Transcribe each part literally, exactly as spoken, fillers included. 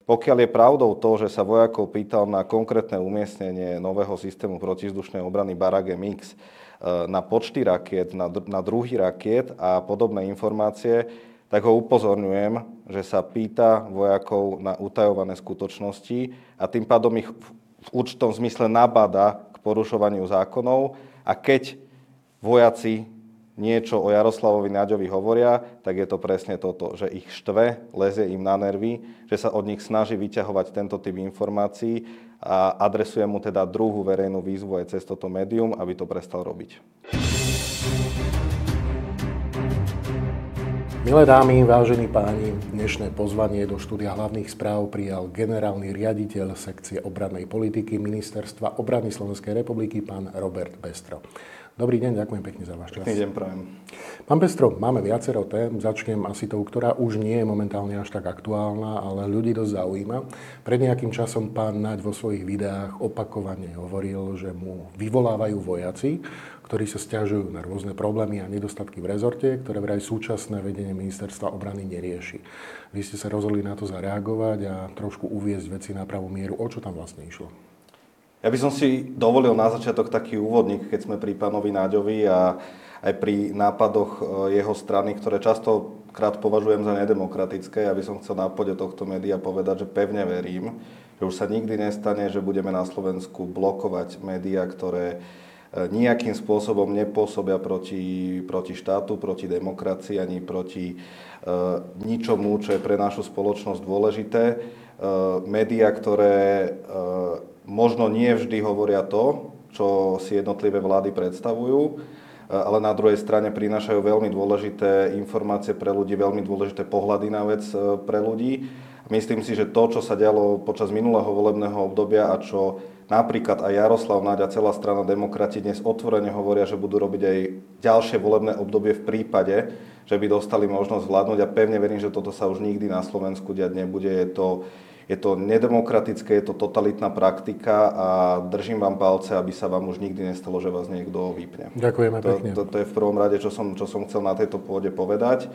pokiaľ je pravdou to, že sa vojakov pýtal na konkrétne umiestnenie nového systému protizdušnej obrany Barrage Mix, na počty rakiet, na, na druhy rakiet a podobné informácie, tak ho upozorňujem, že sa pýta vojakov na utajované skutočnosti a tým pádom ich v určitom zmysle nabáda k porušovaniu zákonov. A keď vojaci niečo o Jaroslavovi Naďovi hovoria, tak je to presne toto, že ich štve, lezie im na nervy, že sa od nich snaží vyťahovať tento typ informácií a adresuje mu teda druhú verejnú výzvu aj cez toto médium, aby to prestal robiť. Milé dámy, vážení páni, dnešné pozvanie do štúdia hlavných správ prijal generálny riaditeľ sekcie obrannej politiky Ministerstva obrany Slovenskej republiky, pán Robert Pestro. Dobrý deň, ďakujem pekne za váš čas. Pekný deň prajem. Pán Pestro, máme viacero tém. Začnem asi tou, ktorá už nie je momentálne až tak aktuálna, ale ľudí dosť zaujíma. Pred nejakým časom pán Naď vo svojich videách opakovane hovoril, že mu vyvolávajú vojaci, ktorí sa sťažujú na rôzne problémy a nedostatky v rezorte, ktoré vraj súčasné vedenie Ministerstva obrany nerieši. Vy ste sa rozhodli na to zareagovať a trošku uviesť veci na pravú mieru. O čo tam vlastne išlo? Ja by som si dovolil na začiatok taký úvodník, keď sme pri pánovi Naďovi a aj pri nápadoch jeho strany, ktoré častokrát považujem za nedemokratické. Ja by som chcel na pôde tohto média povedať, že pevne verím, že už sa nikdy nestane, že budeme na Slovensku blokovať médiá, ktoré nejakým spôsobom nepôsobia proti, proti štátu, proti demokracii ani proti uh, ničomu, čo je pre našu spoločnosť dôležité. Uh, médiá, ktoré uh, možno nie vždy hovoria to, čo si jednotlivé vlády predstavujú, ale na druhej strane prinášajú veľmi dôležité informácie pre ľudí, veľmi dôležité pohľady na vec pre ľudí. Myslím si, že to, čo sa dialo počas minulého volebného obdobia a čo napríklad aj Jaroslav Naď a celá strana Demokrati dnes otvorene hovoria, že budú robiť aj ďalšie volebné obdobie v prípade, že by dostali možnosť vládnuť, a pevne verím, že toto sa už nikdy na Slovensku diať nebude. Je to Je to nedemokratické, je to totalitná praktika a držím vám palce, aby sa vám už nikdy nestalo, že vás niekto vypne. Ďakujeme to, pekne. To, to je v prvom rade, čo som, čo som chcel na tejto pôde povedať.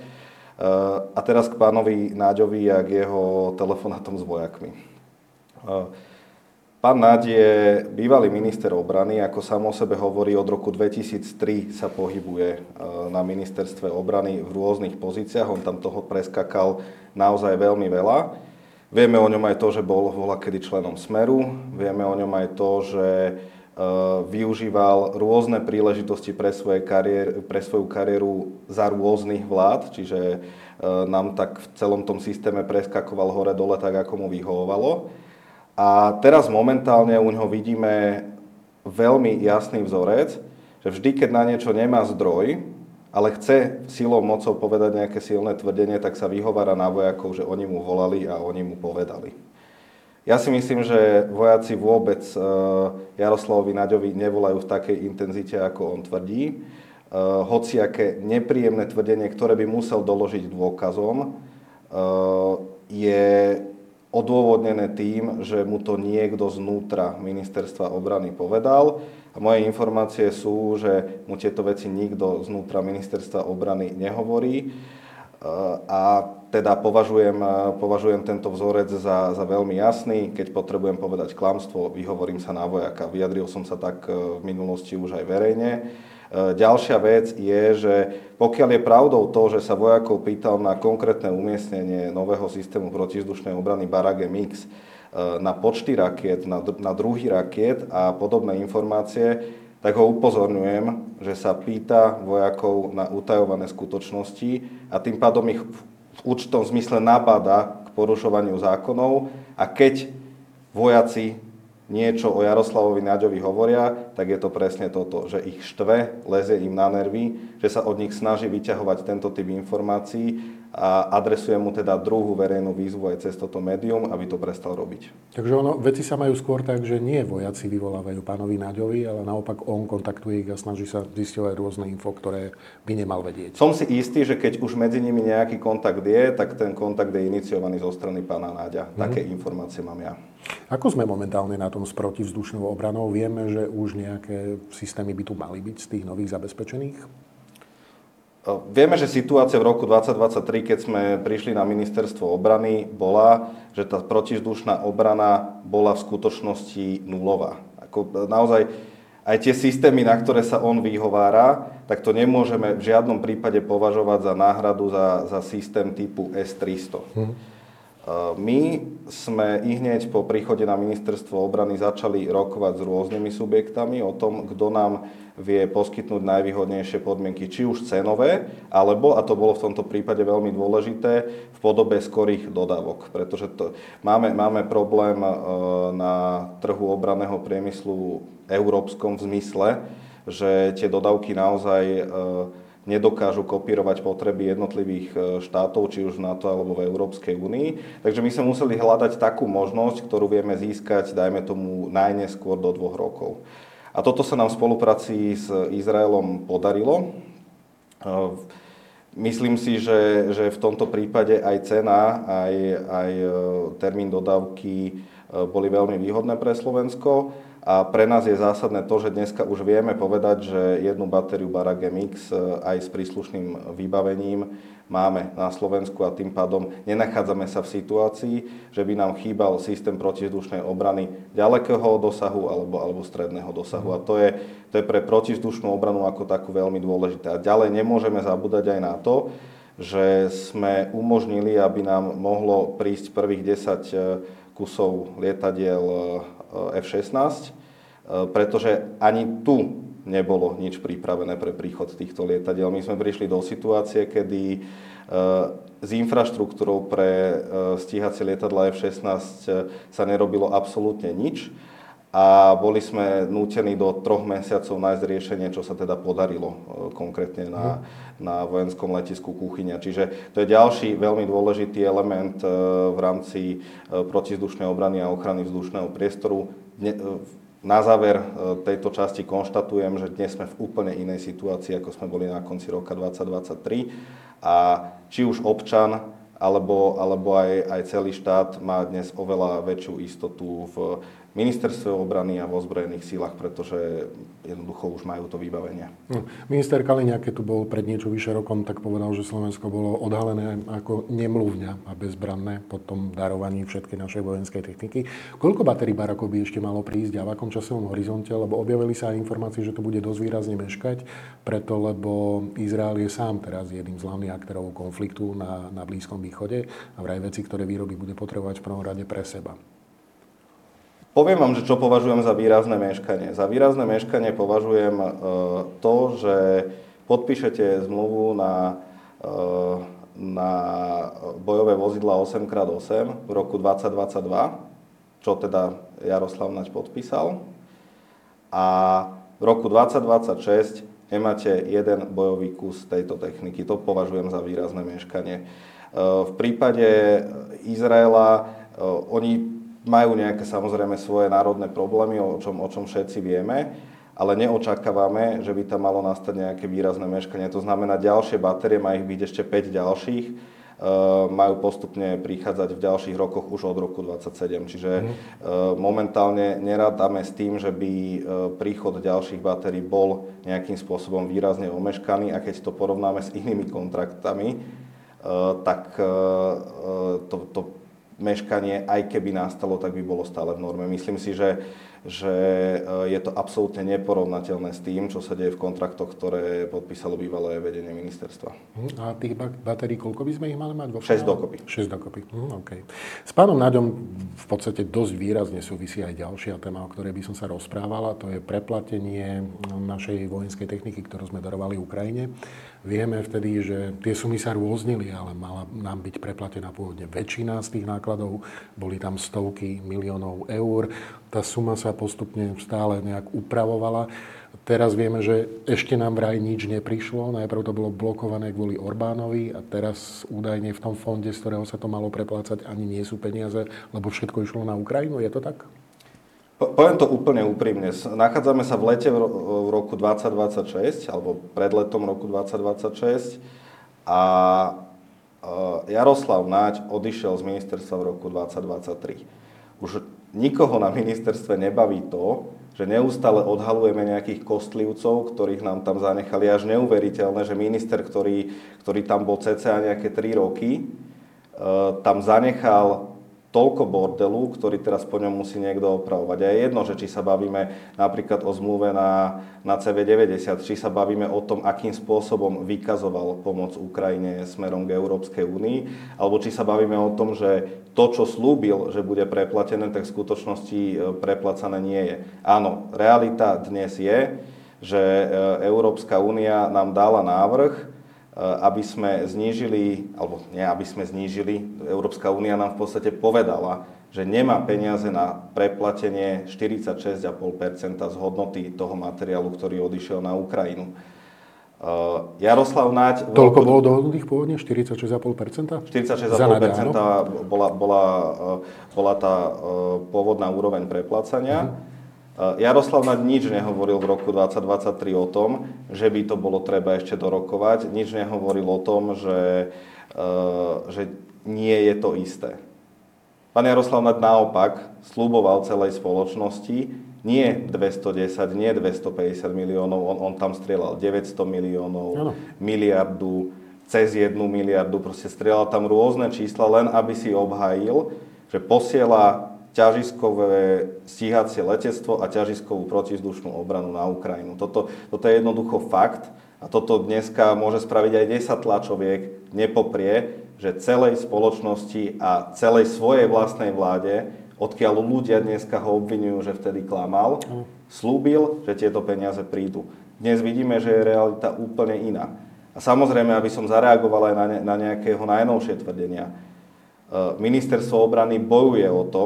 Uh, a teraz k pánovi Náďovi a k jeho telefonátom s vojakmi. Uh, pán Naď je bývalý minister obrany, ako sám o sebe hovorí, od roku dvetisíctri sa pohybuje uh, na ministerstve obrany v rôznych pozíciách. On tam toho preskakal naozaj veľmi veľa. Vieme o ňom aj to, že bol voľakedy členom Smeru. Vieme o ňom aj to, že e, využíval rôzne príležitosti pre, svoje kariér, pre svoju kariéru za rôznych vlád. Čiže e, nám tak v celom tom systéme preskakoval hore-dole tak, ako mu vyhovovalo. A teraz momentálne u ňoho vidíme veľmi jasný vzorec, že vždy, keď na niečo nemá zdroj, ale chce silou mocou povedať nejaké silné tvrdenie, tak sa vyhovára na vojakov, že oni mu volali a oni mu povedali. Ja si myslím, že vojaci vôbec Jaroslavovi Naďovi nevolajú v takej intenzite, ako on tvrdí. Hociaké nepríjemné tvrdenie, ktoré by musel doložiť dôkazom, je odôvodnené tým, že mu to niekto znútra Ministerstva obrany povedal. A moje informácie sú, že mu tieto veci nikto znútra Ministerstva obrany nehovorí. A teda považujem, považujem tento vzorec za, za veľmi jasný. Keď potrebujem povedať klamstvo, vyhovorím sa na vojaka. Vyjadril som sa tak v minulosti už aj verejne. Ďalšia vec je, že pokiaľ je pravdou to, že sa vojakov pýtal na konkrétne umiestnenie nového systému protizdušnej obrany Barrage Mix, na počty rakiet, na, na druhy rakiet a podobné informácie, tak ho upozorňujem, že sa pýta vojakov na utajované skutočnosti a tým pádom ich v určitom zmysle nabáda k porušovaniu zákonov. A keď vojaci niečo o Jaroslavovi Naďovi hovoria, tak je to presne toto, že ich štve, lezie im na nervy, že sa od nich snaží vyťahovať tento typ informácií a adresuje mu teda druhú verejnú výzvu aj cez toto médium, aby to prestal robiť. Takže ono, veci sa majú skôr tak, že nie vojaci vyvolávajú pánovi Naďovi, ale naopak on kontaktuje ich a snaží sa zisťovať rôzne info, ktoré by nemal vedieť. Som si istý, že keď už medzi nimi nejaký kontakt je, tak ten kontakt je iniciovaný zo strany pána Naďa. Mm-hmm. Také informácie mám ja. Ako sme momentálne na tom s protivzdušnou obranou? Vieme, že už nejaké systémy by tu mali byť z tých nových zabezpečených? Vieme, že situácia v roku dvadsať dvadsaťtri, keď sme prišli na ministerstvo obrany, bola, že tá protivzdušná obrana bola v skutočnosti nulová. Ako naozaj aj tie systémy, na ktoré sa on vyhovára, tak to nemôžeme v žiadnom prípade považovať za náhradu za, za systém typu es tristo. Hmm. My sme i hneď po príchode na ministerstvo obrany začali rokovať s rôznymi subjektami o tom, kto nám vie poskytnúť najvýhodnejšie podmienky, či už cenové, alebo, a to bolo v tomto prípade veľmi dôležité, v podobe skorých dodávok. Pretože to, máme, máme problém na trhu obranného priemyslu európskom v zmysle, že tie dodávky naozaj nedokážu kopírovať potreby jednotlivých štátov, či už v NATO alebo v Európskej únii. Takže my sme museli hľadať takú možnosť, ktorú vieme získať, dajme tomu, najneskôr do dvoch rokov. A toto sa nám v spolupráci s Izraelom podarilo. Myslím si, že, že v tomto prípade aj cena, aj, aj termín dodávky boli veľmi výhodné pre Slovensko. A pre nás je zásadné to, že dneska už vieme povedať, že jednu batériu Barak em iks aj s príslušným vybavením máme na Slovensku a tým pádom nenachádzame sa v situácii, že by nám chýbal systém protivzdušnej obrany ďalekého dosahu alebo, alebo stredného dosahu. A to je, to je pre protivzdušnú obranu ako takú veľmi dôležité. A ďalej nemôžeme zabúdať aj na to, že sme umožnili, aby nám mohlo prísť prvých desať kusov lietadiel ef šestnásť, pretože ani tu nebolo nič pripravené pre príchod týchto lietadiel. My sme prišli do situácie, kedy s infraštruktúrou pre stíhacie lietadla ef šestnásť sa nerobilo absolútne nič a boli sme nútení do troch mesiacov nájsť riešenie, čo sa teda podarilo konkrétne na, na vojenskom letisku Kuchyňa. Čiže to je ďalší veľmi dôležitý element v rámci protivzdušnej obrany a ochrany vzdušného priestoru. Na záver tejto časti konštatujem, že dnes sme v úplne inej situácii, ako sme boli na konci roka dvadsať dvadsaťtri. A či už občan, alebo, alebo aj, aj celý štát má dnes oveľa väčšiu istotu v ministerstve obrany a v ozbrojených sílach, pretože jednoducho už majú to vybavenie. No, minister Kaliňák, keď tu bol pred niečo vyše rokom, tak povedal, že Slovensko bolo odhalené ako nemluvňa a bezbranné po tom darovaní všetkej našej vojenskej techniky. Koľko batérií Barakov by ešte malo prísť a v akom časovom horizonte? Lebo objavili sa aj informácie, že to bude dosť výrazne meškať, preto lebo Izrael je sám teraz jedným z hlavných aktérov konfliktu na, na Blízkom východe a vraj veci, ktoré výrobí, bude potrebovať v prvom rade pre seba. Poviem vám, že čo považujem za výrazné meškanie. Za výrazné meškanie považujem e, to, že podpíšete zmluvu na, e, na bojové vozidlá osem krát osem v roku dvadsať dvadsaťdva, čo teda Jaroslav Naď podpísal. A v roku dvadsať dvadsaťšesť nemáte jeden bojový kus tejto techniky. To považujem za výrazné meškanie. E, v prípade Izraela e, oni majú nejaké samozrejme svoje národné problémy, o čom, o čom všetci vieme, ale neočakávame, že by tam malo nastať nejaké výrazné meškanie. To znamená, ďalšie batérie, má ich byť ešte päť ďalších, e, majú postupne prichádzať v ďalších rokoch už od roku dvadsaťsedem. Čiže e, momentálne nerátame s tým, že by e, príchod ďalších batérií bol nejakým spôsobom výrazne omeškaný a keď to porovnáme s inými kontraktami, e, tak e, to, to meškanie, aj keby nastalo, tak by bolo stále v norme. Myslím si, že, že je to absolútne neporovnateľné s tým, čo sa deje v kontraktoch, ktoré podpísalo bývalé vedenie ministerstva. A tých batérií, koľko by sme ich mali mať? šesť dokopy. šesť dokopy. Hm, okay. S pánom Naďom v podstate dosť výrazne súvisí aj ďalšia téma, o ktorej by som sa rozprávala. To je preplatenie našej vojenskej techniky, ktorú sme darovali Ukrajine. Vieme vtedy, že tie sumy sa rôznili, ale mala nám byť preplatená pôvodne väčšina z tých nákladov. Boli tam stovky miliónov eur. Tá suma sa postupne stále nejak upravovala. Teraz vieme, že ešte nám vraj nič neprišlo. Najprv to bolo blokované kvôli Orbánovi a teraz údajne v tom fonde, z ktorého sa to malo preplácať, ani nie sú peniaze, lebo všetko išlo na Ukrajinu. Je to tak? Poviem to úplne úprimne. Nachádzame sa v lete v roku dvadsať dvadsaťšesť, alebo pred letom roku dvadsať dvadsaťšesť a Jaroslav Naď odišiel z ministerstva v roku dvadsať dvadsaťtri. Už nikoho na ministerstve nebaví to, že neustále odhalujeme nejakých kostlivcov, ktorých nám tam zanechali. Až neuveriteľné, že minister, ktorý, ktorý tam bol cca nejaké tri roky, tam zanechal toľko bordelu, ktorý teraz po ňom musí niekto opravovať. A je jedno, že či sa bavíme napríklad o zmluve na, na cé vé deväťdesiat, či sa bavíme o tom, akým spôsobom vykazoval pomoc Ukrajine smerom k Európskej únii, alebo či sa bavíme o tom, že to, čo slúbil, že bude preplatené, tak v skutočnosti preplacané nie je. Áno, realita dnes je, že Európska únia nám dala návrh, aby sme znížili, alebo nie, aby sme znížili, Európska únia nám v podstate povedala, že nemá peniaze na preplatenie štyridsaťšesť celá päť percenta z hodnoty toho materiálu, ktorý odišiel na Ukrajinu. Uh, Jaroslav Naď... Toľko roku... bolo dohodnutých pôvodne? štyridsaťšesť celá päť percenta? štyridsaťšesť celá päť percenta bola, bola, bola tá uh, pôvodná úroveň preplácania. Uh-huh. Jaroslav Naď nič nehovoril v roku dvadsať dvadsaťtri o tom, že by to bolo treba ešte dorokovať. Nič nehovoril o tom, že, že nie je to isté. Pán Jaroslav Naď naopak sľuboval celej spoločnosti nie dvestodesať, nie dvestopäťdesiat miliónov, on, on tam strieľal deväťsto miliónov, ano. miliardu, cez jednu miliardu, proste strieľal tam rôzne čísla, len aby si obhájil, že posiela ťažiskové stíhacie letectvo a ťažiskovú protizdušnú obranu na Ukrajinu. Toto, toto je jednoducho fakt a toto dneska môže spraviť aj desať tlačoviek, nepoprie, že celej spoločnosti a celej svojej vlastnej vláde, odkiaľ ľudia dneska ho obvinujú, že vtedy klamal, slúbil, že tieto peniaze prídu. Dnes vidíme, že je realita úplne iná. A samozrejme, aby som zareagoval aj na, ne, na nejakého najnovšie tvrdenia. Ministerstvo obrany bojuje o to,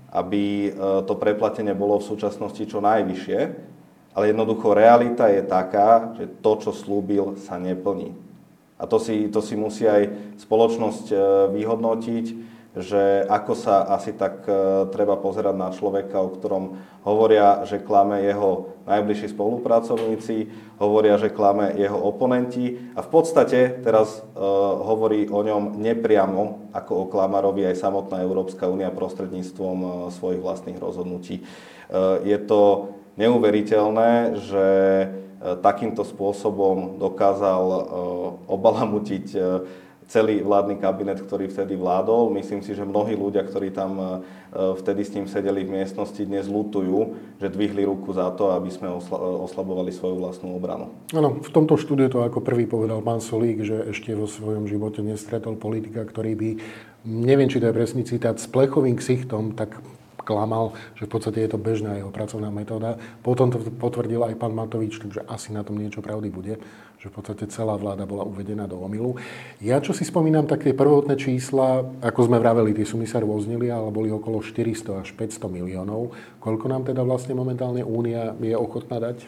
aby to preplatenie bolo v súčasnosti čo najvyššie, ale jednoducho realita je taká, že to, čo slúbil, sa neplní. A to si, to si musí aj spoločnosť vyhodnotiť, že ako sa asi tak treba pozerať na človeka, o ktorom hovoria, že klame jeho najbližší spolupracovníci, hovoria, že klame jeho oponenti a v podstate teraz uh, hovorí o ňom nepriamo ako o klamarovi aj samotná Európska únia prostredníctvom uh, svojich vlastných rozhodnutí. Uh, je to neuveriteľné, že uh, takýmto spôsobom dokázal uh, obalamutiť uh, celý vládny kabinet, ktorý vtedy vládol. Myslím si, že mnohí ľudia, ktorí tam vtedy s ním sedeli v miestnosti, dnes ľutujú, že dvihli ruku za to, aby sme oslabovali svoju vlastnú obranu. Áno, v tomto štúdiu to ako prvý povedal pán Solík, že ešte vo svojom živote nestretol politika, ktorý by, neviem, či to je presný citát, s plechovým ksichtom, tak klamal, že v podstate je to bežná jeho pracovná metóda. Potom to potvrdil aj pán Matovič, takže asi na tom niečo pravdy bude, že v podstate celá vláda bola uvedená do omylu. Ja, čo si spomínam, tak tie prvotné čísla, ako sme vraveli, tie sumy sa rôznili, ale boli okolo štyristo až päťsto miliónov. Koľko nám teda vlastne momentálne Únia je ochotná dať?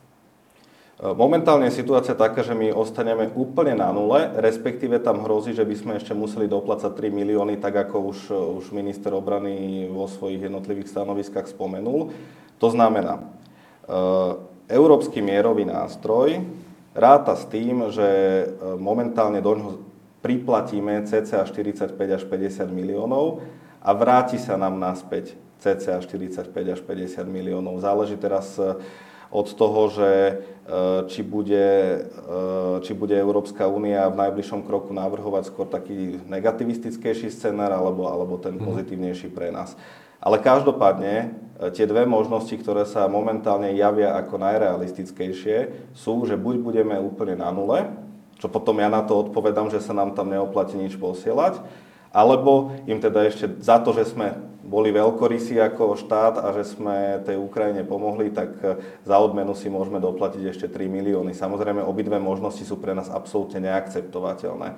Momentálne je situácia taká, že my ostaneme úplne na nule, respektíve tam hrozí, že by sme ešte museli doplácať tri milióny, tak ako už, už minister obrany vo svojich jednotlivých stanoviskách spomenul. To znamená, e, Európsky mierový nástroj ráta s tým, že momentálne doňho priplatíme cca štyridsaťpäť až päťdesiat miliónov a vráti sa nám naspäť cca štyridsaťpäť až päťdesiat miliónov. Záleží teraz od toho, že či bude, či bude Európska únia v najbližšom kroku navrhovať skôr taký negativistickejší scenár alebo, alebo ten pozitívnejší pre nás. Ale každopádne tie dve možnosti, ktoré sa momentálne javia ako najrealistickejšie, sú, že buď budeme úplne na nule, čo potom ja na to odpovedám, že sa nám tam neoplatí nič posielať, alebo im teda ešte za to, že sme boli veľkorysí ako štát a že sme tej Ukrajine pomohli, tak za odmenu si môžeme doplatiť ešte tri milióny. Samozrejme, obidve možnosti sú pre nás absolútne neakceptovateľné.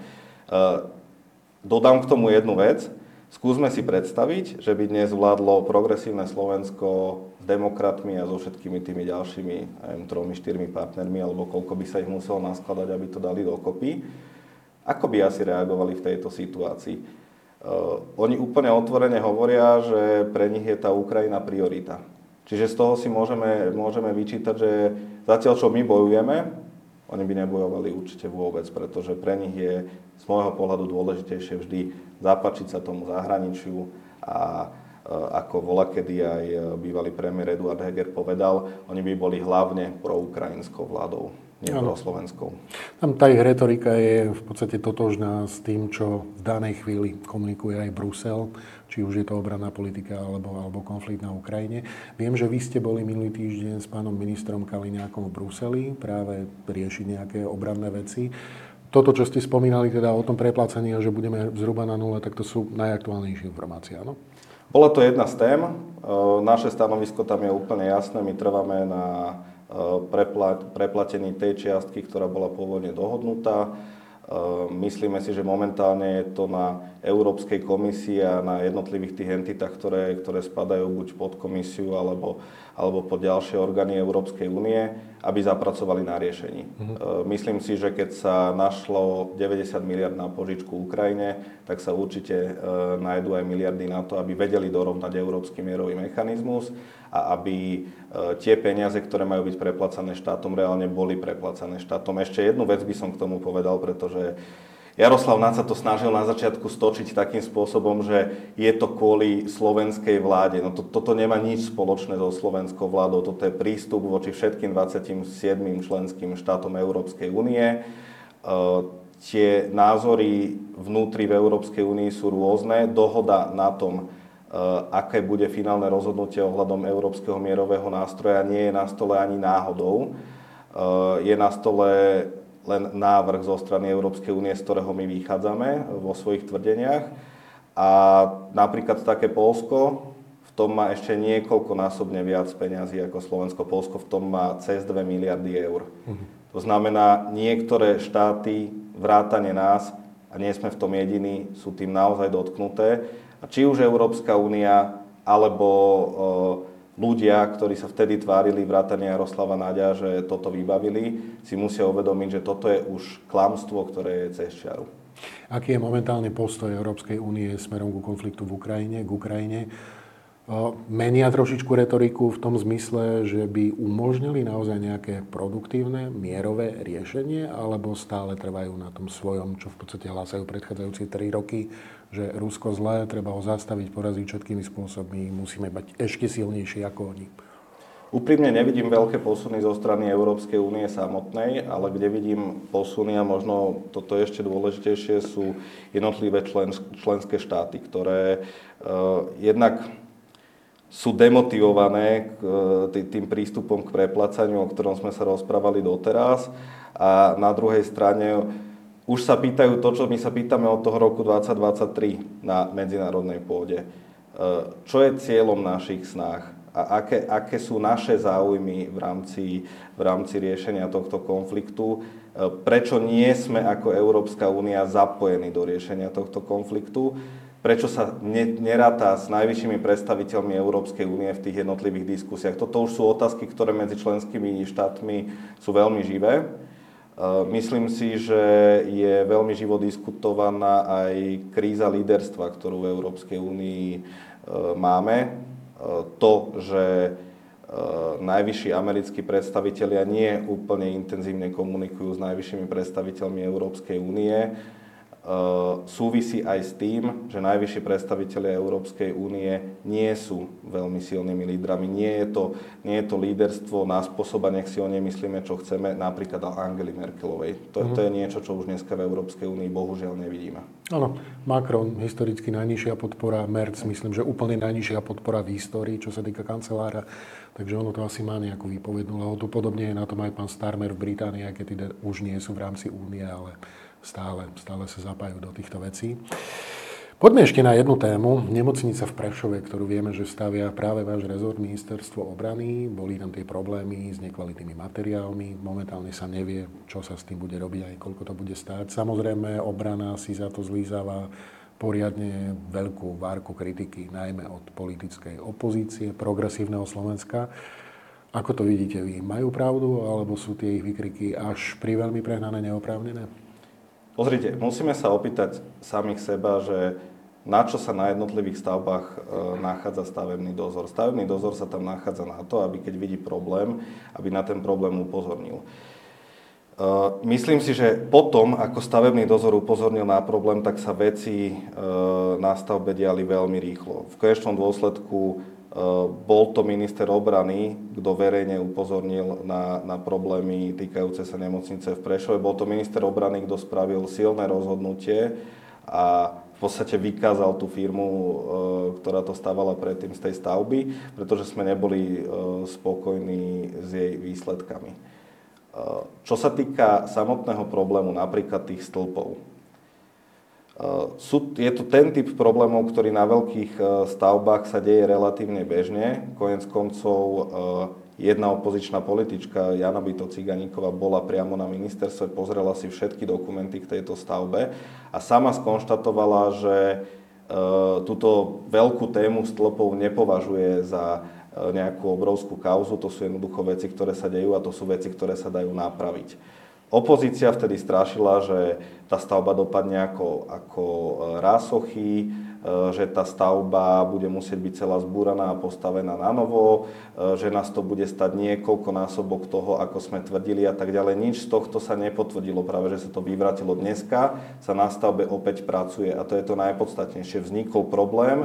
Dodám k tomu jednu vec. Skúsme si predstaviť, že by dnes vládlo progresívne Slovensko s demokratmi a so všetkými tými ďalšími, neviem, tromi, štyrmi partnermi, alebo koľko by sa ich muselo naskladať, aby to dali dokopy. Ako by asi reagovali v tejto situácii? Uh, oni úplne otvorene hovoria, že pre nich je tá Ukrajina priorita. Čiže z toho si môžeme, môžeme vyčítať, že zatiaľ, čo my bojujeme, oni by nebojovali určite vôbec, pretože pre nich je z môjho pohľadu dôležitejšie vždy zapáčiť sa tomu zahraničiu a ako volakedy aj bývalý premiér Eduard Heger povedal, oni by boli hlavne proukrajinskou vládou, nie proslovenskou. Tam tá ich retorika je v podstate totožná s tým, čo v danej chvíli komunikuje aj Brusel, či už je to obranná politika alebo, alebo konflikt na Ukrajine. Viem, že vy ste boli minulý týždeň s pánom ministrom Kaliňákom v Bruseli práve riešiť nejaké obranné veci. Toto, čo ste spomínali teda o tom preplácaní, že budeme zhruba na nule, tak to sú najaktuálnejšie informácie, áno? Bola to jedna z tém. Naše stanovisko tam je úplne jasné. My trváme na preplatení tej čiastky, ktorá bola pôvodne dohodnutá. Myslíme si, že momentálne je to na Európskej komisii a na jednotlivých tých entitách, ktoré, ktoré spadajú buď pod komisiu alebo, alebo pod ďalšie orgány Európskej únie, aby zapracovali na riešení. Mhm. Myslím si, že keď sa našlo deväťdesiat miliárd na požičku Ukrajine, tak sa určite nájdú aj miliardy na to, aby vedeli dorovnať európsky mierový mechanizmus a aby tie peniaze, ktoré majú byť preplacané štátom, reálne boli preplacané štátom. Ešte jednu vec by som k tomu povedal, pretože Jaroslav Naď sa to snažil na začiatku stočiť takým spôsobom, že je to kvôli slovenskej vláde. No to, toto nemá nič spoločné so slovenskou vládou. Toto je prístup voči všetkým dvadsiatimi siedmim členským štátom Európskej únie. Tie názory vnútri v Európskej únii sú rôzne. Dohoda na tom, aké bude finálne rozhodnutie ohľadom Európskeho mierového nástroja, nie je na stole ani náhodou. Je na stole len návrh zo strany Európskej únie, z ktorého my vychádzame vo svojich tvrdeniach. A napríklad také Poľsko v tom má ešte niekoľkonásobne viac peňazí ako Slovensko. Poľsko v tom má cez dve miliardy eur. Mhm. To znamená, niektoré štáty, vrátane nás, a nie sme v tom jediní, sú tým naozaj dotknuté. A či už Európska únia, alebo e, ľudia, ktorí sa vtedy tvárili vrátane Jaroslava Naďa, že toto vybavili, si musia uvedomiť, že toto je už klamstvo, ktoré je cez čiaru. Aký je momentálny postoj Európskej únie smerom ku konfliktu v Ukrajine, k Ukrajine? Menia trošičku retoriku v tom zmysle, že by umožnili naozaj nejaké produktívne, mierové riešenie, alebo stále trvajú na tom svojom, čo v podstate hlásajú predchádzajúce tri roky, že Rusko zlé, treba ho zastaviť, poraziť všetkými spôsobmi, musíme mať ešte silnejšie ako oni. Úprimne nevidím veľké posuny zo strany Európskej únie samotnej, ale kde vidím posuny a možno toto ešte dôležitejšie sú jednotlivé člen, členské štáty, ktoré uh, jednak sú demotivované tým prístupom k preplácaniu, o ktorom sme sa rozprávali doteraz. A na druhej strane už sa pýtajú to, čo my sa pýtame od toho roku dvadsať dvadsaťtri na medzinárodnej pôde. Čo je cieľom našich snách? A aké, aké sú naše záujmy v rámci, v rámci riešenia tohto konfliktu? Prečo nie sme ako Európska únia zapojení do riešenia tohto konfliktu? Prečo sa neráta s najvyššími predstaviteľmi Európskej únie v tých jednotlivých diskusiách. Toto už sú otázky, ktoré medzi členskými štátmi sú veľmi živé. Myslím si, že je veľmi živo diskutovaná aj kríza líderstva, ktorú v Európskej únii máme. To, že najvyšší americkí predstavitelia nie úplne intenzívne komunikujú s najvyššími predstaviteľmi Európskej únie, Uh, súvisí aj s tým, že najvyšší predstavitelia Európskej únie nie sú veľmi silnými lídrami. Nie je to, nie je to líderstvo na spôsob, a nech si o nej myslíme, čo chceme, napríklad Angely Merkelovej. To, mm. to je niečo, čo už dneska v Európskej únii bohužiaľ nevidíme. Áno, Macron, historicky najnižšia podpora, Merz, myslím, že úplne najnižšia podpora v histórii, čo sa týka kancelára. Takže ono to asi má nejakú výpovednú lehotu. Podobne je na tom aj pán Starmer v Británii, aj keď teda už nie sú v rámci únie, ale Stále, stále sa zapájajú do týchto vecí. Poďme ešte na jednu tému. Nemocnica v Prešove, ktorú vieme, že stavia práve váš rezort, ministerstvo obrany. Boli tam tie problémy s nekvalitnými materiálmi. Momentálne sa nevie, čo sa s tým bude robiť, aj koľko to bude stáť. Samozrejme, obrana si za to zlízava poriadne veľkú várku kritiky, najmä od politickej opozície, progresívneho Slovenska. Ako to vidíte vy? Majú pravdu, alebo sú tie ich výkriky až pri veľmi prehnané, neoprávnené? Pozrite, musíme sa opýtať samých seba, že na čo sa na jednotlivých stavbách e, nachádza stavebný dozor. Stavebný dozor sa tam nachádza na to, aby keď vidí problém, aby na ten problém upozornil. E, Myslím si, že potom, ako stavebný dozor upozornil na problém, tak sa veci na stavbe diali veľmi rýchlo. V konečnom dôsledku bol to minister obrany, kto verejne upozornil na, na problémy týkajúce sa nemocnice v Prešove. Bol to minister obrany, kto spravil silné rozhodnutie a v podstate vykázal tú firmu, ktorá to stavala predtým z tej stavby, pretože sme neboli spokojní s jej výsledkami. Čo sa týka samotného problému, napríklad tých stĺpov, je to ten typ problémov, ktorý na veľkých stavbách sa deje relatívne bežne. Koniec koncov jedna opozičná politička, Jana Byto Ciganíková, bola priamo na ministerstve, pozrela si všetky dokumenty k tejto stavbe a sama skonštatovala, že túto veľkú tému stĺpov nepovažuje za nejakú obrovskú kauzu, to sú jednoducho veci, ktoré sa dejú a to sú veci, ktoré sa dajú napraviť. Opozícia vtedy strašila, že tá stavba dopadne ako, ako rásochy, že tá stavba bude musieť byť celá zbúraná a postavená na novo, že nás to bude stať niekoľko násobok toho, ako sme tvrdili a tak ďalej. Nič z tohto sa nepotvrdilo, práve že sa to vyvratilo. Dneska sa na stavbe opäť pracuje a to je to najpodstatnejšie. Vznikol problém,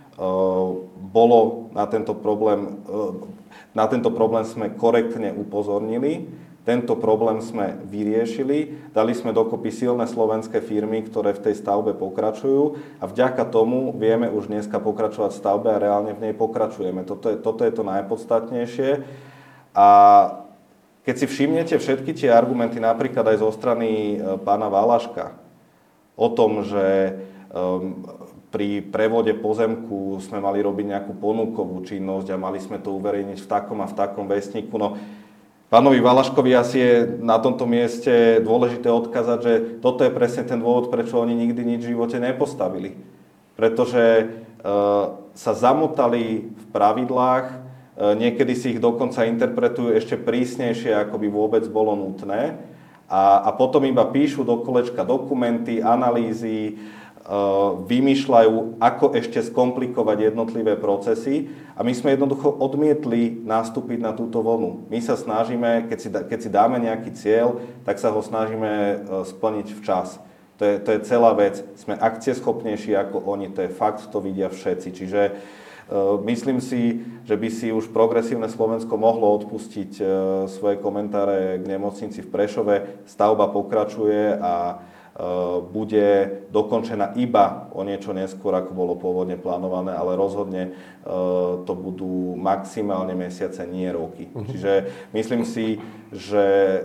bolo na tento problém, na tento problém sme korektne upozornili, tento problém sme vyriešili, dali sme dokopy silné slovenské firmy, ktoré v tej stavbe pokračujú a vďaka tomu vieme už dneska pokračovať v stavbe a reálne v nej pokračujeme. Toto je, toto je to najpodstatnejšie a keď si všimnete všetky tie argumenty, napríklad aj zo strany pána Valaška, o tom, že um, pri prevode pozemku sme mali robiť nejakú ponukovú činnosť a mali sme to uverejniť v takom a v takom vestníku. No, pánovi Valaškovi asi je na tomto mieste dôležité odkázať, že toto je presne ten dôvod, prečo oni nikdy nič v živote nepostavili. Pretože e, sa zamotali v pravidlách, e, niekedy si ich dokonca interpretujú ešte prísnejšie, ako by vôbec bolo nutné. A, a potom iba píšu do kolečka dokumenty, analýzy, vymýšľajú, ako ešte skomplikovať jednotlivé procesy a my sme jednoducho odmietli nastúpiť na túto vlnu. My sa snažíme, keď si, keď si dáme nejaký cieľ, tak sa ho snažíme splniť včas. To je, to je celá vec. Sme akcieschopnejší ako oni, to je fakt, to vidia všetci. Čiže uh, myslím si, že by si už progresívne Slovensko mohlo odpustiť uh, svoje komentáre k nemocnici v Prešove. Stavba pokračuje a bude dokončená iba o niečo neskôr, ako bolo pôvodne plánované, ale rozhodne to budú maximálne mesiace, nie roky. Uh-huh. Čiže myslím si, že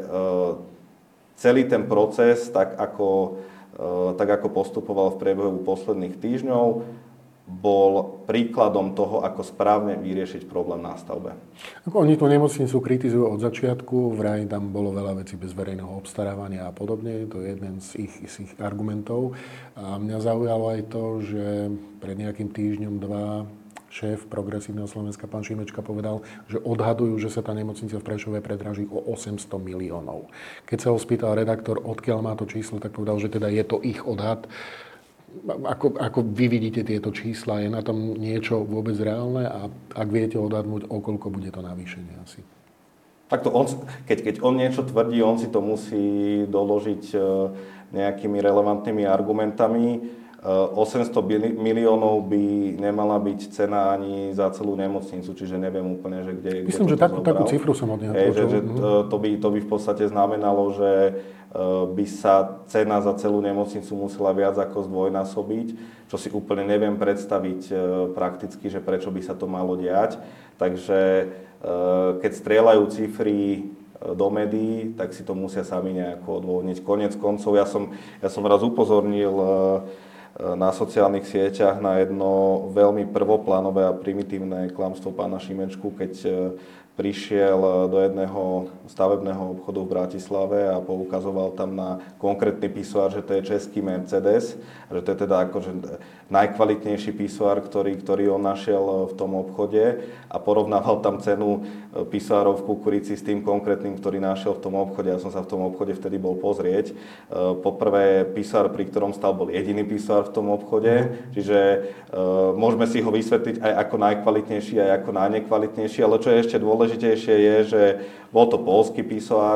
celý ten proces, tak ako, tak ako postupoval v priebehu posledných týždňov, bol príkladom toho, ako správne vyriešiť problém na stavbe. Ako oni tú nemocnicu kritizujú od začiatku, vraj tam bolo veľa vecí bez verejného obstarávania a podobne, to je jeden z ich, z ich argumentov. A mňa zaujalo aj to, že pred nejakým týždňom, dva, šéf Progresívneho Slovenska, pán Šimečka, povedal, že odhadujú, že sa tá nemocnica v Prešove predraží o osemsto miliónov. Keď sa ho spýtal redaktor, odkiaľ má to číslo, tak povedal, že teda je to ich odhad. Ako, ako vy vidíte tieto čísla? Je na tom niečo vôbec reálne? A ak viete odhadnúť, o koľko bude to navýšenie asi? Takto on, keď, keď on niečo tvrdí, on si to musí doložiť nejakými relevantnými argumentami. osemsto miliónov by nemala byť cena ani za celú nemocnicu, čiže neviem úplne, že kde... Myslím, kde že takú, takú cifru som od neho počul. Že, že to, by, to by v podstate znamenalo, že by sa cena za celú nemocnicu musela viac ako zdvojnásobiť, čo si úplne neviem predstaviť prakticky, že prečo by sa to malo diať. Takže keď strieľajú cifry do médií, tak si to musia sami nejako odôvodniť. Koniec koncov, ja som, ja som raz upozornil na sociálnych sieťach na jedno veľmi prvoplánové a primitívne klamstvo pána Šimečku, keď prišiel do jedného stavebného obchodu v Bratislave a poukazoval tam na konkrétny pisuár, že to je český Mercedes, a že to je teda akože najkvalitnejší pisuár, ktorý, ktorý on našiel v tom obchode a porovnával tam cenu pisuárov v Kukurici s tým konkrétnym, ktorý našiel v tom obchode. Ja som sa v tom obchode vtedy bol pozrieť. Poprvé, pisuár, pri ktorom stal, bol jediný pisuár v tom obchode, čiže môžeme si ho vysvetliť aj ako najkvalitnejší, aj ako najnekvalitnejší, ale čo je ešte dôležité, Dôležitejšie je, že bol to poľský pisoár,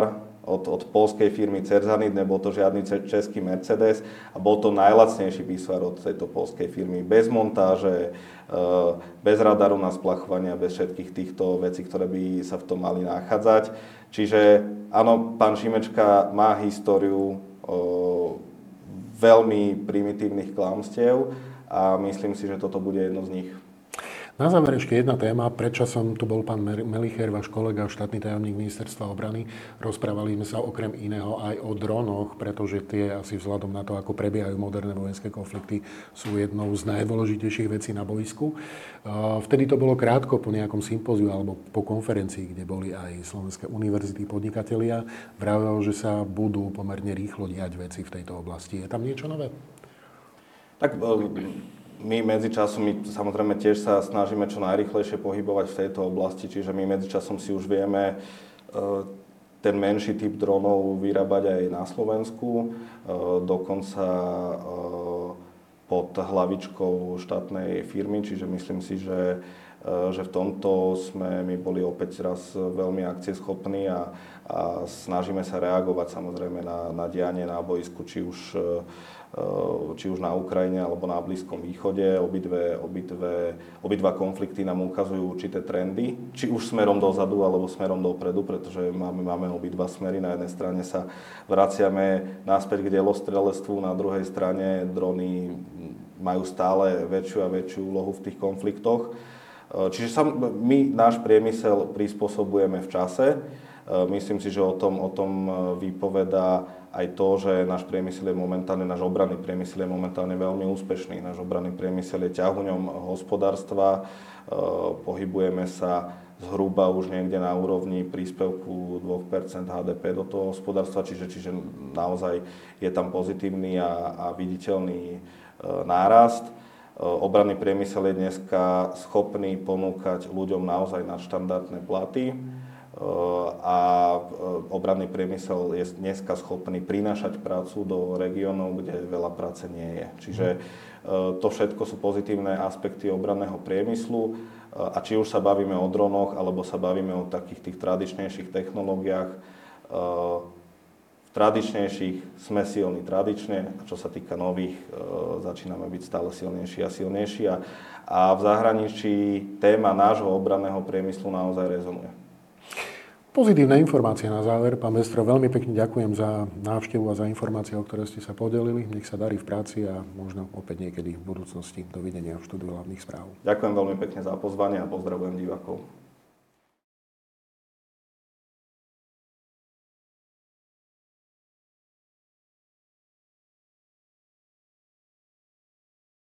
od, od poľskej firmy Cerzanit, nebol to žiadny český Mercedes a bol to najlacnejší písvar od tejto poľskej firmy. Bez montáže, bez radaru na splachovanie, bez všetkých týchto vecí, ktoré by sa v tom mali nachádzať. Čiže áno, pán Šimečka má históriu veľmi primitívnych klamstiev a myslím si, že toto bude jedno z nich. Na záver ešte jedna téma. Predčasom tu bol pán Melicher, váš kolega, štátny tajomník ministerstva obrany. Rozprávali sme sa okrem iného aj o dronoch, pretože tie asi vzhľadom na to, ako prebiehajú moderné vojenské konflikty, sú jednou z najdôležitejších vecí na boisku. Vtedy to bolo krátko po nejakom sympóziu alebo po konferencii, kde boli aj slovenské univerzity, podnikatelia. Vravelo, že sa budú pomerne rýchlo diať veci v tejto oblasti. Je tam niečo nové? Tak my medzičasom, my samozrejme tiež sa snažíme čo najrýchlejšie pohybovať v tejto oblasti, čiže my medzičasom si už vieme ten menší typ dronov vyrábať aj na Slovensku, dokonca pod hlavičkou štátnej firmy, čiže myslím si, že, že v tomto sme my boli opäť raz veľmi akcieschopní a, a snažíme sa reagovať samozrejme na, na dianie na boisku, či už či už na Ukrajine alebo na Blízkom východe. Obidve, obidve, obidva konflikty nám ukazujú určité trendy, či už smerom dozadu alebo smerom dopredu, pretože máme, máme obidva smery. Na jednej strane sa vraciame naspäť k delostrelectvu, na druhej strane drony majú stále väčšiu a väčšiu úlohu v tých konfliktoch. Čiže sam, my náš priemysel prispôsobujeme v čase. Myslím si, že o tom, o tom vypovedá aj to, že náš priemysel je momentálne, náš obranný priemysel je momentálne veľmi úspešný. Náš obranný priemysel je ťahuňom hospodárstva, pohybujeme sa zhruba už niekde na úrovni príspevku dva percentá há dé pé do toho hospodárstva, čiže, čiže naozaj je tam pozitívny a, a viditeľný nárast. Obranný priemysel je dneska schopný ponúkať ľuďom naozaj nadštandardné platy a obranný priemysel je dneska schopný prinášať prácu do regiónov, kde veľa práce nie je. Čiže to všetko sú pozitívne aspekty obranného priemyslu a či už sa bavíme o dronoch, alebo sa bavíme o takých tých tradičnejších technológiách, v tradičnejších sme silní tradične a čo sa týka nových, začíname byť stále silnejší a silnejší a, a v zahraničí téma nášho obranného priemyslu naozaj rezonuje. Pozitívne informácie na záver. Pán Bestrov, veľmi pekne ďakujem za návštevu a za informácie, o ktoré ste sa podelili. Nech sa darí v práci a možno opäť niekedy v budúcnosti. Dovidenia v štúdiu hlavných správ. Ďakujem veľmi pekne za pozvanie a pozdravujem divákov.